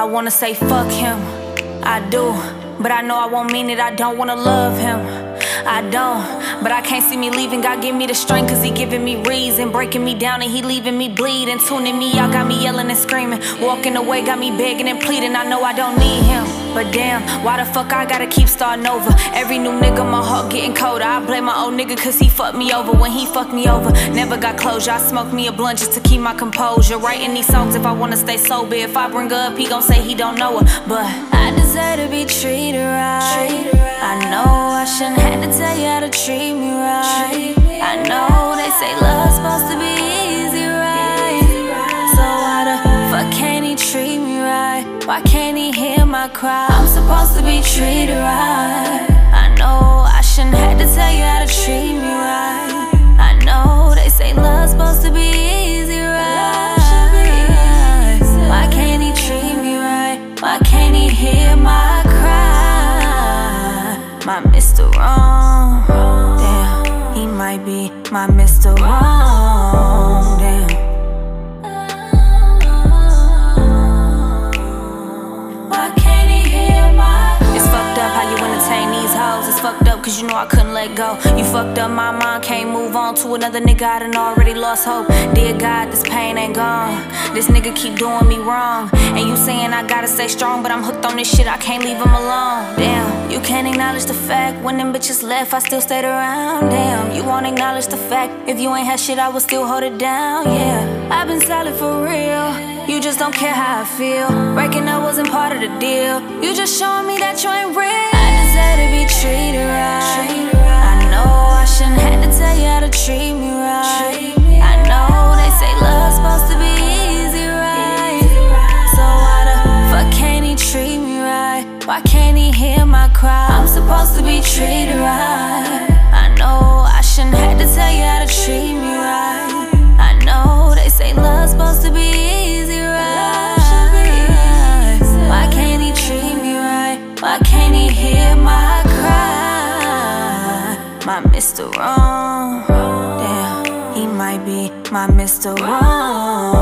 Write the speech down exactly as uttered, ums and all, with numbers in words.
wanna say fuck him, I do. But I know I won't mean it, I don't wanna love him, I don't. But I can't see me leaving, God give me the strength, cause he giving me reason. Breaking me down and he leaving me bleeding. Tuning me out, got me yelling and screaming. Walking away, got me begging and pleading. I know I don't need him, but damn, why the fuck I gotta keep starting over? Every new nigga, my heart getting colder. I blame my old nigga cause he fucked me over. When he fucked me over, never got closure. I smoked me a blunt just to keep my composure. Writing these songs if I wanna stay sober. If I bring her up, he gon' say he don't know her. But I deserve to be treated right. I know I shouldn't have to tell you how to treat me right. I know they say love's supposed to be easy, right? So why the fuck can't he treat me right? Why can't he hear my cry? I'm supposed to be treated right. I know I shouldn't have to tell you how to treat me right. I know they say love's supposed to be easy, right? Why can't he treat me right? Why can't he hear my cry? My Mister Wrong, damn, he might be my Mister Wrong, damn. Why can't he hear my cry? It's fucked up how you entertain these hoes. It's fucked up cause you know I couldn't let go. You fucked up my mind, can't move on to another nigga. I done already lost hope. Dear God, this pain ain't gone. This nigga keep doing me wrong. And you saying I gotta stay strong, but I'm hooked on this shit, I can't leave him alone. Damn, you can't acknowledge the fact when them bitches left, I still stayed around. Damn, you won't acknowledge the fact if you ain't had shit, I would still hold it down. Yeah, I've been solid for real. You just don't care how I feel. Breaking up wasn't part of the deal. You just showing me that you ain't real. I deserve to be treated right. I know I shouldn't have to tell you how to treat me right. I know they say love's supposed to be easy, right? So why the fuck can't he treat me right? Why can't he hear my cry? I'm supposed to be treated right. I know I shouldn't have to tell you how to treat me right. I know they say love's supposed to be easy, right? Why can't he treat me right? Why can't he hear my cry? My Mister Wrong, damn, he might be my Mister Wrong.